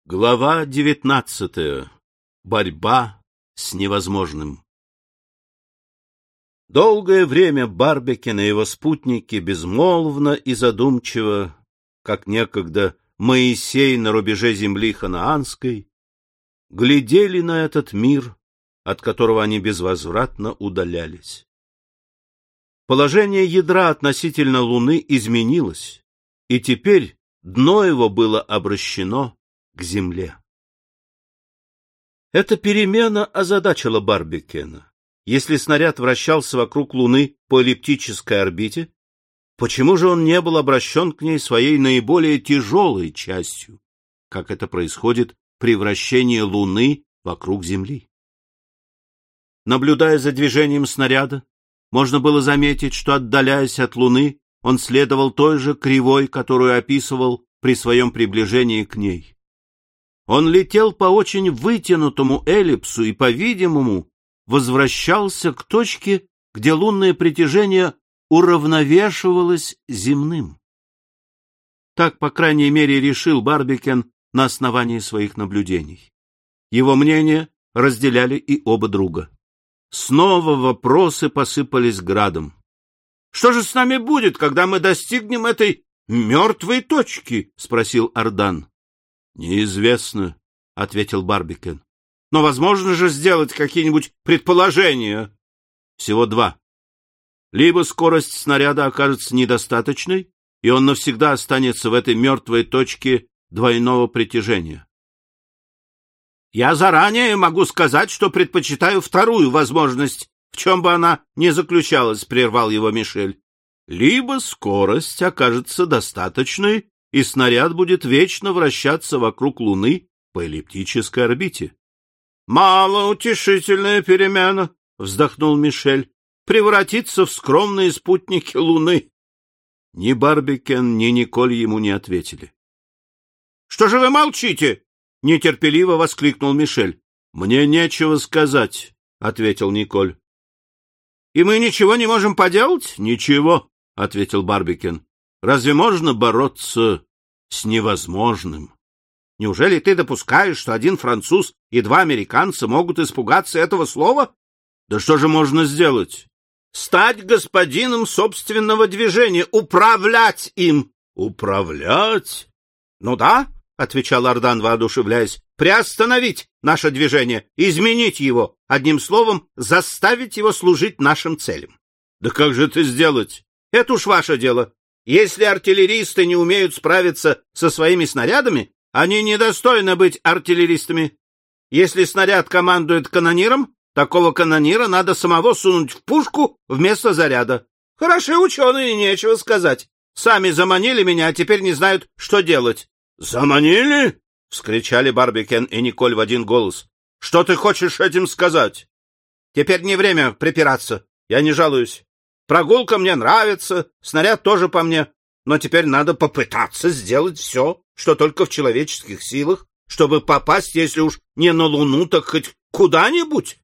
Глава 19. Борьба с невозможным. Долгое время Барбикен и его спутники безмолвно и задумчиво, как некогда Моисей на рубеже земли ханаанской, глядели на этот мир, от которого они безвозвратно удалялись. Положение ядра относительно Луны изменилось, и теперь дно его было обращено к Земле. Эта перемена озадачила Барбикена. Если снаряд вращался вокруг Луны по эллиптической орбите, почему же он не был обращен к ней своей наиболее тяжелой частью, как это происходит при вращении Луны вокруг Земли? Наблюдая за движением снаряда, можно было заметить, что, отдаляясь от Луны, он следовал той же кривой, которую описывал при своем приближении к ней. Он летел по очень вытянутому эллипсу и, по-видимому, возвращался к точке, где лунное притяжение уравновешивалось земным. Так, по крайней мере, решил Барбикен на основании своих наблюдений. Его мнение разделяли и оба друга. Снова вопросы посыпались градом. — Что же с нами будет, когда мы достигнем этой мертвой точки? — спросил Ардан. — Неизвестно, — ответил Барбикен. — Но возможно же сделать какие-нибудь предположения? — Всего два. Либо скорость снаряда окажется недостаточной, и он навсегда останется в этой мертвой точке двойного притяжения. — Я заранее могу сказать, что предпочитаю вторую возможность, в чем бы она ни заключалась, — прервал его Мишель. — Либо скорость окажется достаточной, и снаряд будет вечно вращаться вокруг Луны по эллиптической орбите. — Малоутешительная перемена, — вздохнул Мишель, — превратиться в скромные спутники Луны. Ни Барбикен, ни Николь ему не ответили. — Что же вы молчите? — нетерпеливо воскликнул Мишель. — Мне нечего сказать, — ответил Николь. — И мы ничего не можем поделать? — Ничего, — ответил Барбикен. — Разве можно бороться с невозможным? — Неужели ты допускаешь, что один француз и два американца могут испугаться этого слова? — Да что же можно сделать? — Стать господином собственного движения, управлять им. — Управлять? — Ну да, — отвечал Ардан, воодушевляясь, — приостановить наше движение, изменить его, одним словом, заставить его служить нашим целям. — Да как же это сделать? — Это уж ваше дело. Если артиллеристы не умеют справиться со своими снарядами, они недостойны быть артиллеристами. Если снаряд командует канониром, такого канонира надо самого сунуть в пушку вместо заряда. Хороши ученые, нечего сказать. Сами заманили меня, а теперь не знают, что делать. — Заманили? — вскричали Барбикен и Николь в один голос. — Что ты хочешь этим сказать? — Теперь не время припираться. Я не жалуюсь. Прогулка мне нравится, снаряд тоже по мне. Но теперь надо попытаться сделать все, что только в человеческих силах, чтобы попасть, если уж не на Луну, так хоть куда-нибудь.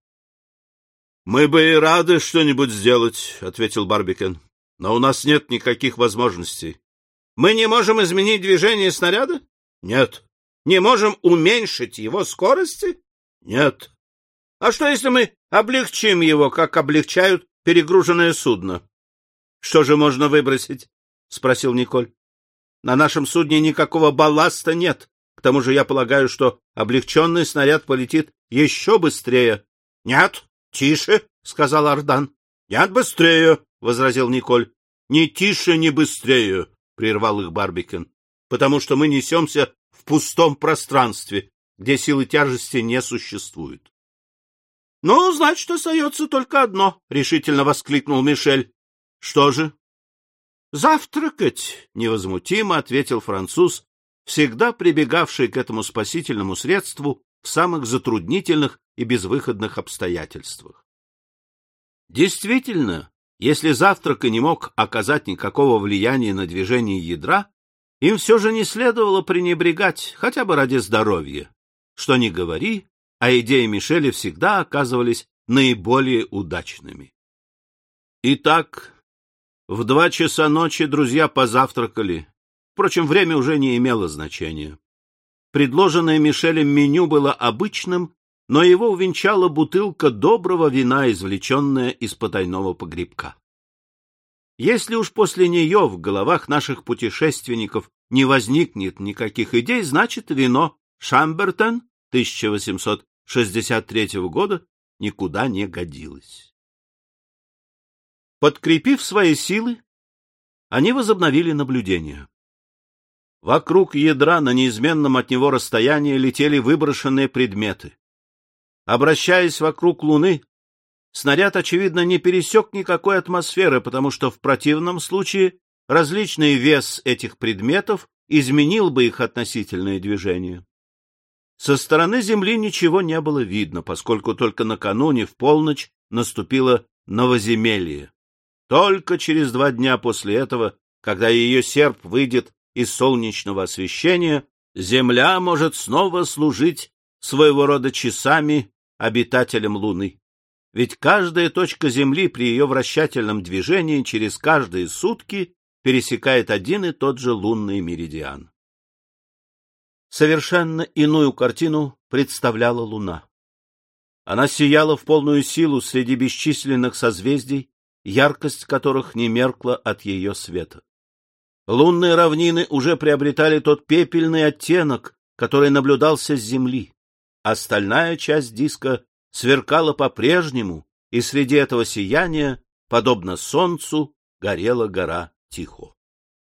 — Мы бы и рады что-нибудь сделать, — ответил Барбикен. — Но у нас нет никаких возможностей. — Мы не можем изменить движение снаряда? — Нет. — Не можем уменьшить его скорости? — Нет. — А что, если мы облегчим его, как облегчают перегруженное судно? — Что же можно выбросить? — спросил Николь. — На нашем судне никакого балласта нет. К тому же я полагаю, что облегченный снаряд полетит еще быстрее. — Нет, тише, — сказал Ардан. — Нет, быстрее, — возразил Николь. — Ни тише, ни быстрее, — прервал их Барбикен, — потому что мы несемся в пустом пространстве, где силы тяжести не существует. — Ну, значит, остается только одно, — решительно воскликнул Мишель. — Что же? — Завтракать, — невозмутимо ответил француз, всегда прибегавший к этому спасительному средству в самых затруднительных и безвыходных обстоятельствах. Действительно, если завтрак и не мог оказать никакого влияния на движение ядра, им все же не следовало пренебрегать, хотя бы ради здоровья. Что ни говори, а идеи Мишеля всегда оказывались наиболее удачными. Итак, в 2 часа ночи друзья позавтракали. Впрочем, время уже не имело значения. Предложенное Мишелем меню было обычным, но его увенчала бутылка доброго вина, извлеченная из потайного погребка. Если уж после нее в головах наших путешественников не возникнет никаких идей, значит, вино Шамбертен 1863 года никуда не годилось. Подкрепив свои силы, они возобновили наблюдение. Вокруг ядра на неизменном от него расстоянии летели выброшенные предметы. Обращаясь вокруг Луны, снаряд, очевидно, не пересек никакой атмосферы, потому что в противном случае различный вес этих предметов изменил бы их относительное движение. Со стороны Земли ничего не было видно, поскольку только накануне в полночь наступило новоземелье. Только через 2 дня после этого, когда ее серп выйдет из солнечного освещения, Земля может снова служить своего рода часами обитателям Луны. Ведь каждая точка Земли при ее вращательном движении через каждые сутки пересекает один и тот же лунный меридиан. Совершенно иную картину представляла Луна. Она сияла в полную силу среди бесчисленных созвездий, яркость которых не меркла от ее света. Лунные равнины уже приобретали тот пепельный оттенок, который наблюдался с Земли. Остальная часть диска сверкала по-прежнему, и среди этого сияния, подобно солнцу, горела гора Тихо.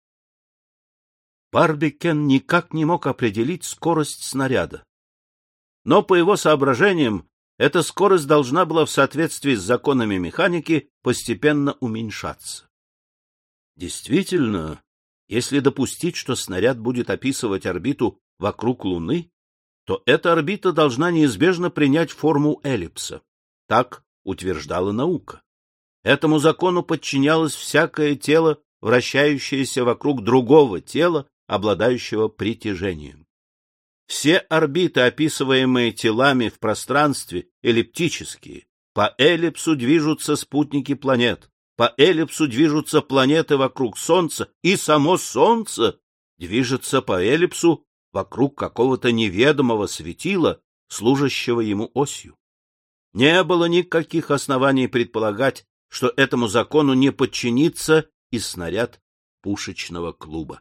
Барбикен никак не мог определить скорость снаряда. Но, по его соображениям, эта скорость должна была в соответствии с законами механики постепенно уменьшаться. Действительно, если допустить, что снаряд будет описывать орбиту вокруг Луны, то эта орбита должна неизбежно принять форму эллипса. Так утверждала наука. Этому закону подчинялось всякое тело, вращающееся вокруг другого тела, обладающего притяжением. Все орбиты, описываемые телами в пространстве, эллиптические. По эллипсу движутся спутники планет. По эллипсу движутся планеты вокруг Солнца, и само Солнце движется по эллипсу вокруг какого-то неведомого светила, служащего ему осью. Не было никаких оснований предполагать, что этому закону не подчинится и снаряд пушечного клуба.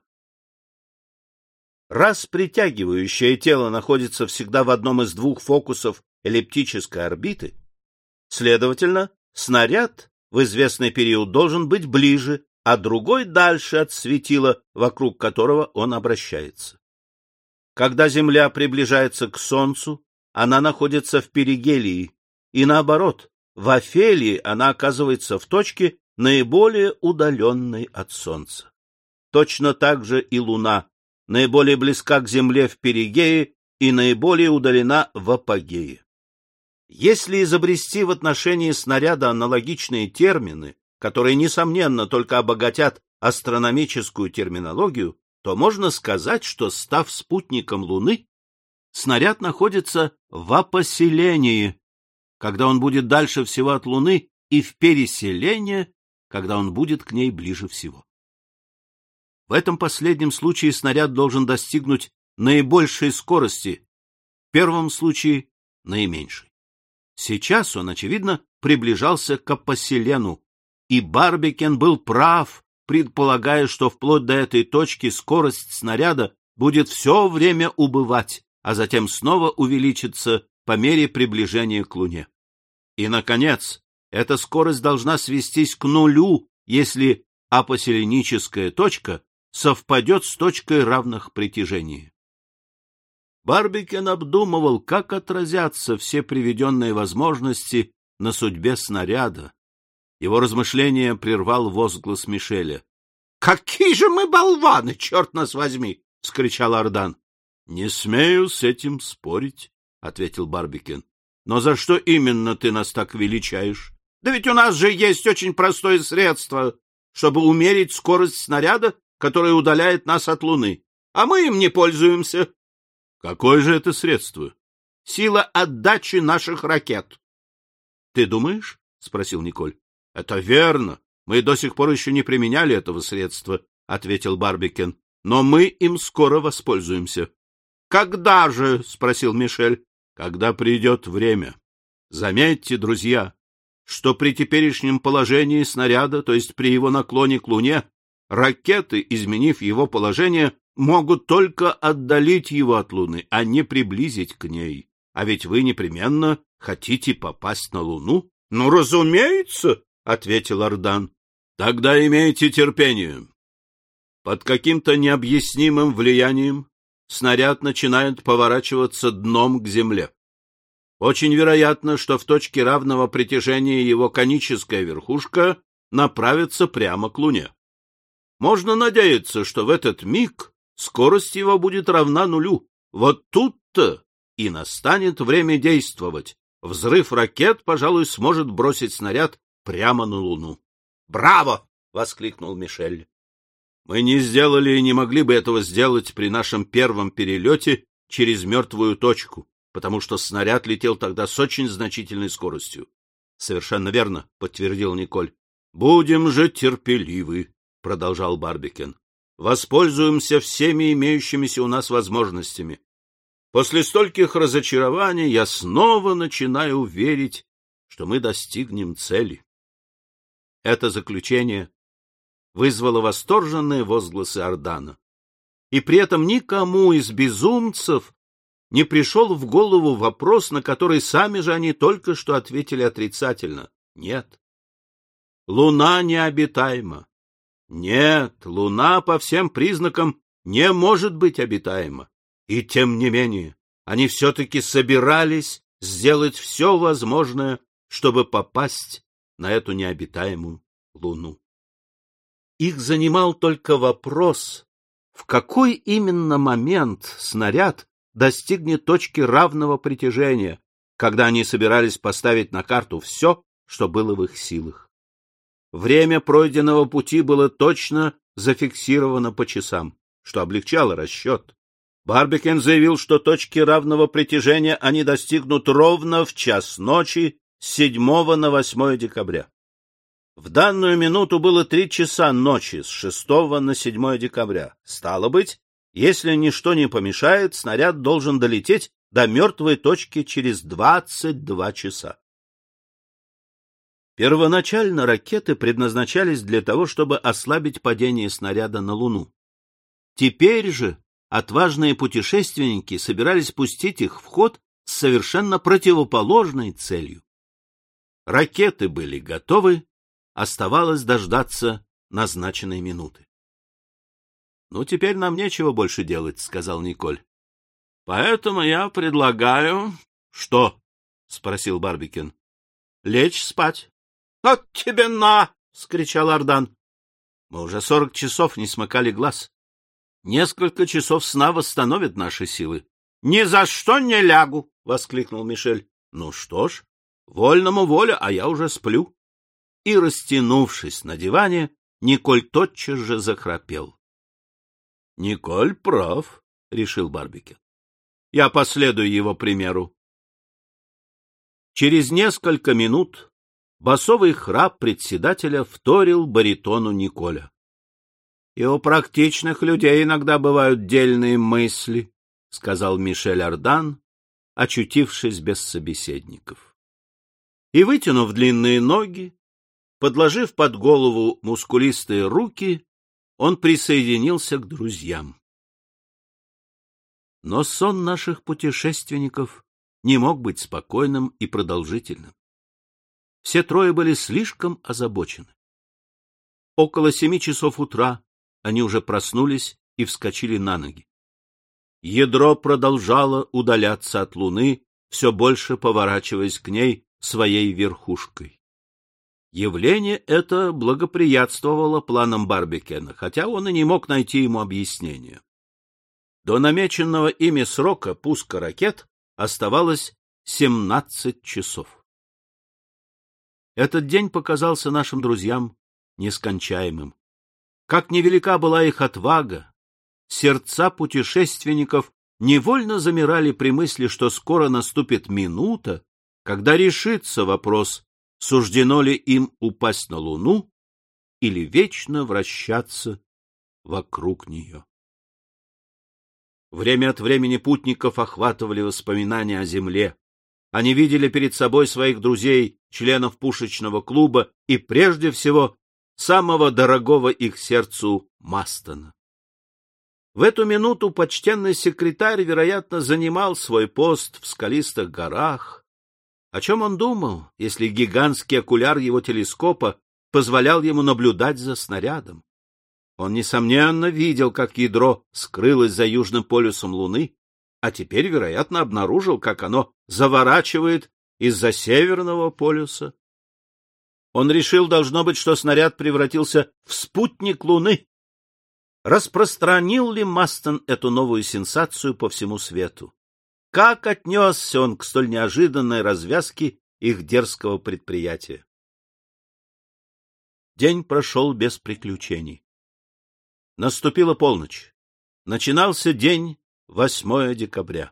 Раз притягивающее тело находится всегда в одном из 2 фокусов эллиптической орбиты, следовательно, снаряд в известный период должен быть ближе, а другой дальше от светила, вокруг которого он обращается. Когда Земля приближается к Солнцу, она находится в перигелии, и наоборот, в афелии она оказывается в точке, наиболее удаленной от Солнца. Точно так же и Луна наиболее близка к Земле в перигее и наиболее удалена в апогее. Если изобрести в отношении снаряда аналогичные термины, которые, несомненно, только обогатят астрономическую терминологию, то можно сказать, что, став спутником Луны, снаряд находится в апоселении, когда он будет дальше всего от Луны, и в переселении, когда он будет к ней ближе всего. В этом последнем случае снаряд должен достигнуть наибольшей скорости, в первом случае — наименьшей. Сейчас он, очевидно, приближался к апоселену, и Барбикен был прав, предполагая, что вплоть до этой точки скорость снаряда будет все время убывать, а затем снова увеличиться по мере приближения к Луне. И, наконец, эта скорость должна свестись к нулю, если апоселеническая точка совпадет с точкой равных притяжений. Барбикен обдумывал, как отразятся все приведенные возможности на судьбе снаряда. Его размышления прервал возглас Мишеля. — Какие же мы болваны, черт нас возьми! — вскричал Ардан. — Не смею с этим спорить, — ответил Барбикен. — Но за что именно ты нас так величаешь? Да ведь у нас же есть очень простое средство, чтобы умерить скорость снаряда, которая удаляет нас от Луны, а мы им не пользуемся. — Какое же это средство? — Сила отдачи наших ракет. — Ты думаешь? — спросил Николь. — Это верно. Мы до сих пор еще не применяли этого средства, — ответил Барбикен. — Но мы им скоро воспользуемся. — Когда же? — спросил Мишель. — Когда придет время. Заметьте, друзья, что при теперешнем положении снаряда, то есть при его наклоне к Луне, ракеты, изменив его положение, могут только отдалить его от Луны, а не приблизить к ней. А ведь вы непременно хотите попасть на Луну? — Ну, разумеется, — ответил Ардан. — Тогда имейте терпение. Под каким-то необъяснимым влиянием снаряд начинает поворачиваться дном к земле. Очень вероятно, что в точке равного притяжения его коническая верхушка направится прямо к Луне. Можно надеяться, что в этот миг скорость его будет равна нулю. Вот тут-то и настанет время действовать. Взрыв ракет, пожалуй, сможет бросить снаряд прямо на Луну. «Браво!» — воскликнул Мишель. «Мы не сделали и не могли бы этого сделать при нашем первом перелете через мертвую точку, потому что снаряд летел тогда с очень значительной скоростью». «Совершенно верно», — подтвердил Николь. «Будем же терпеливы», — продолжал Барбикен. «Воспользуемся всеми имеющимися у нас возможностями. После стольких разочарований я снова начинаю верить, что мы достигнем цели». Это заключение вызвало восторженные возгласы Ардана. И при этом никому из безумцев не пришел в голову вопрос, на который сами же они только что ответили отрицательно. Нет. Луна необитаема. Нет, Луна по всем признакам не может быть обитаема. И тем не менее, они все-таки собирались сделать все возможное, чтобы попасть на эту необитаемую Луну. Их занимал только вопрос, в какой именно момент снаряд достигнет точки равного притяжения, когда они собирались поставить на карту все, что было в их силах. Время пройденного пути было точно зафиксировано по часам, что облегчало расчет. Барбикен заявил, что точки равного притяжения они достигнут ровно в час ночи с 7 на 8 декабря. В данную минуту было 3 часа ночи с 6 на 7 декабря. Стало быть, если ничто не помешает, снаряд должен долететь до мертвой точки через 22 часа. Первоначально ракеты предназначались для того, чтобы ослабить падение снаряда на Луну. Теперь же отважные путешественники собирались пустить их в ход с совершенно противоположной целью. Ракеты были готовы, оставалось дождаться назначенной минуты. — Ну, теперь нам нечего больше делать, — сказал Николь. — Поэтому я предлагаю... — Что? — спросил Барбикен. — Лечь спать. — От тебе на! — вскричал Ардан. Мы уже 40 часов не смыкали глаз. Несколько часов сна восстановят наши силы. — Ни за что не лягу! — воскликнул Мишель. — Ну что ж, вольному воля, а я уже сплю. И, растянувшись на диване, Николь тотчас же захрапел. — Николь прав, — решил Барбикен. — Я последую его примеру. Через несколько минут басовый храп председателя вторил баритону Николя. — И у практичных людей иногда бывают дельные мысли, — сказал Мишель Ардан, очутившись без собеседников. И, вытянув длинные ноги, подложив под голову мускулистые руки, он присоединился к друзьям. Но сон наших путешественников не мог быть спокойным и продолжительным. Все трое были слишком озабочены. Около 7 часов утра они уже проснулись и вскочили на ноги. Ядро продолжало удаляться от Луны, все больше поворачиваясь к ней своей верхушкой. Явление это благоприятствовало планам Барбикена, хотя он и не мог найти ему объяснения. До намеченного ими срока пуска ракет оставалось 17 часов. Этот день показался нашим друзьям нескончаемым. Как невелика была их отвага, сердца путешественников невольно замирали при мысли, что скоро наступит минута, когда решится вопрос, суждено ли им упасть на Луну или вечно вращаться вокруг нее. Время от времени путников охватывали воспоминания о земле. Они видели перед собой своих друзей, членов пушечного клуба и, прежде всего, самого дорогого их сердцу Мастона. В эту минуту почтенный секретарь, вероятно, занимал свой пост в скалистых горах. О чем он думал, если гигантский окуляр его телескопа позволял ему наблюдать за снарядом? Он, несомненно, видел, как ядро скрылось за южным полюсом Луны, а теперь, вероятно, обнаружил, как оно заворачивает из-за северного полюса. Он решил, должно быть, что снаряд превратился в спутник Луны. Распространил ли Мастон эту новую сенсацию по всему свету? Как отнесся он к столь неожиданной развязке их дерзкого предприятия? День прошел без приключений. Наступила полночь. Начинался день 8 декабря.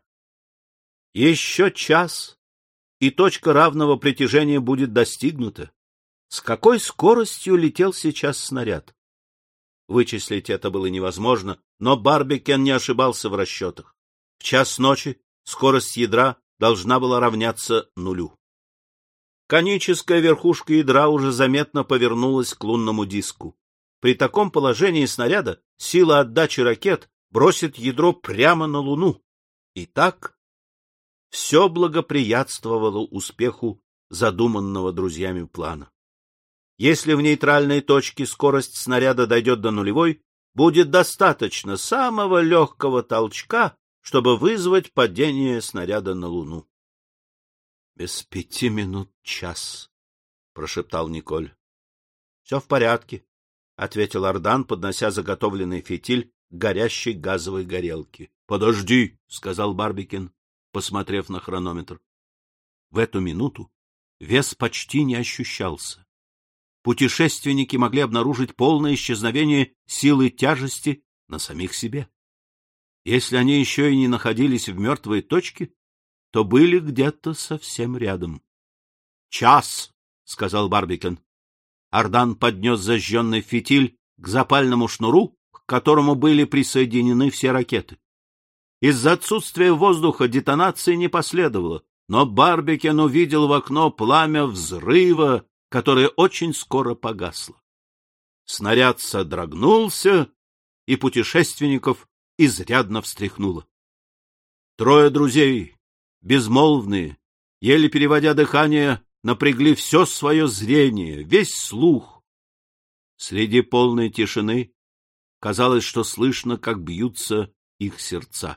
Еще час, и точка равного притяжения будет достигнута. С какой скоростью летел сейчас снаряд? Вычислить это было невозможно, но Барбикен не ошибался в расчетах. В час ночи скорость ядра должна была равняться нулю. Коническая верхушка ядра уже заметно повернулась к лунному диску. При таком положении снаряда сила отдачи ракет бросит ядро прямо на Луну. И так все благоприятствовало успеху задуманного друзьями плана. Если в нейтральной точке скорость снаряда дойдет до нулевой, будет достаточно самого легкого толчка, чтобы вызвать падение снаряда на Луну. — Без 5 минут час, — прошептал Николь. — Все в порядке, — ответил Ардан, поднося заготовленный фитиль к горящей газовой горелке. — Подожди, — сказал Барбикен, посмотрев на хронометр. В эту минуту вес почти не ощущался. Путешественники могли обнаружить полное исчезновение силы тяжести на самих себе. Если они еще и не находились в мертвой точке, то были где-то совсем рядом. — Час, — сказал Барбикен. Ардан поднес зажженный фитиль к запальному шнуру, к которому были присоединены все ракеты. Из-за отсутствия воздуха детонации не последовало, но Барбикен увидел в окно пламя взрыва, которое очень скоро погасло. Снаряд содрогнулся, и путешественников изрядно встряхнуло. Трое друзей, безмолвные, еле переводя дыхание, напрягли все свое зрение, весь слух. Среди полной тишины казалось, что слышно, как бьются их сердца.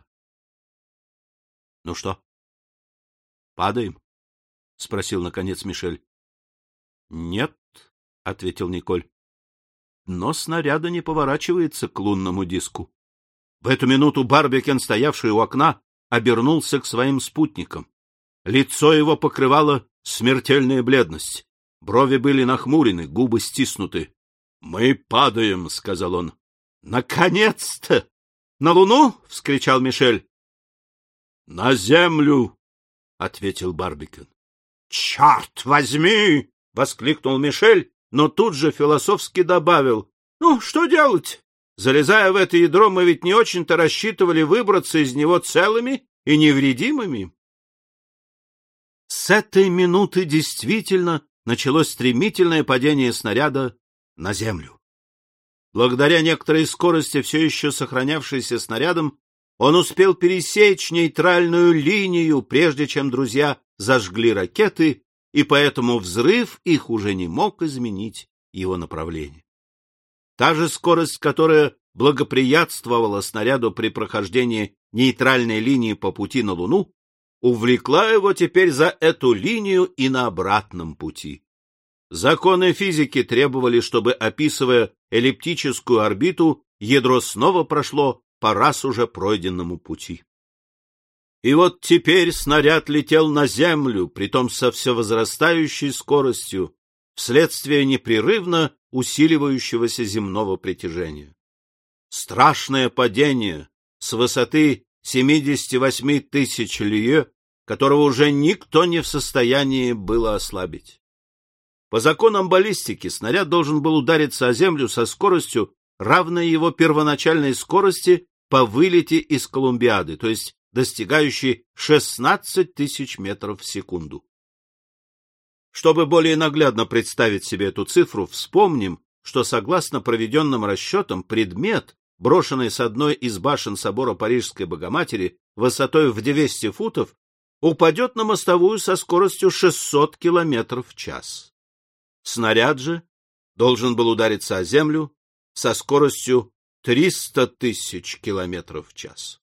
— Ну что, падаем? — спросил, наконец, Мишель. — Нет, — ответил Николь. Но снаряда не поворачивается к лунному диску. В эту минуту Барбикен, стоявший у окна, обернулся к своим спутникам. Лицо его покрывало смертельная бледность. Брови были нахмурены, губы стиснуты. — Мы падаем, — сказал он. — Наконец-то! На Луну? — вскричал Мишель. — На Землю! — ответил Барбикен. — Черт возьми! — воскликнул Мишель, но тут же философски добавил. — Ну, что делать? Залезая в это ядро, мы ведь не очень-то рассчитывали выбраться из него целыми и невредимыми. С этой минуты действительно началось стремительное падение снаряда на Землю. Благодаря некоторой скорости, все еще сохранявшейся снарядом, он успел пересечь нейтральную линию, прежде чем друзья зажгли ракеты, и поэтому взрыв их уже не мог изменить его направление. Та же скорость, которая благоприятствовала снаряду при прохождении нейтральной линии по пути на Луну, увлекла его теперь за эту линию и на обратном пути. Законы физики требовали, чтобы, описывая эллиптическую орбиту, ядро снова прошло по раз уже пройденному пути. И вот теперь снаряд летел на Землю, притом со все возрастающей скоростью, вследствие непрерывно усиливающегося земного притяжения. Страшное падение с высоты 78 тысяч лье, которого уже никто не в состоянии было ослабить. По законам баллистики снаряд должен был удариться о Землю со скоростью, равной его первоначальной скорости по вылете из Колумбиады, то есть достигающий 16 тысяч метров в секунду. Чтобы более наглядно представить себе эту цифру, вспомним, что согласно проведенным расчетам предмет, брошенный с одной из башен собора Парижской Богоматери высотой в 200 футов, упадет на мостовую со скоростью 600 километров в час. Снаряд же должен был удариться о землю со скоростью 300 тысяч километров в час.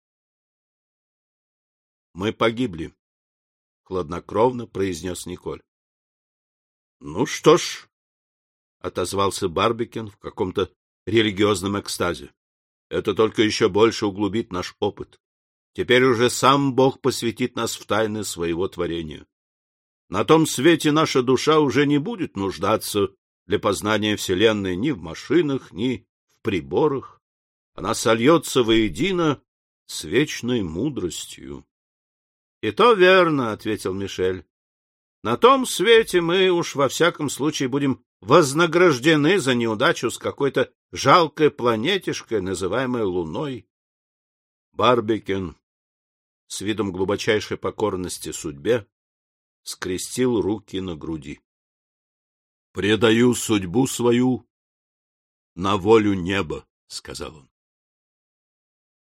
«Мы погибли», — хладнокровно произнес Николь. «Ну что ж», — отозвался Барбикен в каком-то религиозном экстазе, — «это только еще больше углубит наш опыт. Теперь уже сам Бог посвятит нас в тайны своего творения. На том свете наша душа уже не будет нуждаться для познания Вселенной ни в машинах, ни в приборах. Она сольется воедино с вечной мудростью». — И то верно, — ответил Мишель. — На том свете мы уж во всяком случае будем вознаграждены за неудачу с какой-то жалкой планетишкой, называемой Луной. Барбикен с видом глубочайшей покорности судьбе скрестил руки на груди. — Предаю судьбу свою на волю неба, — сказал он.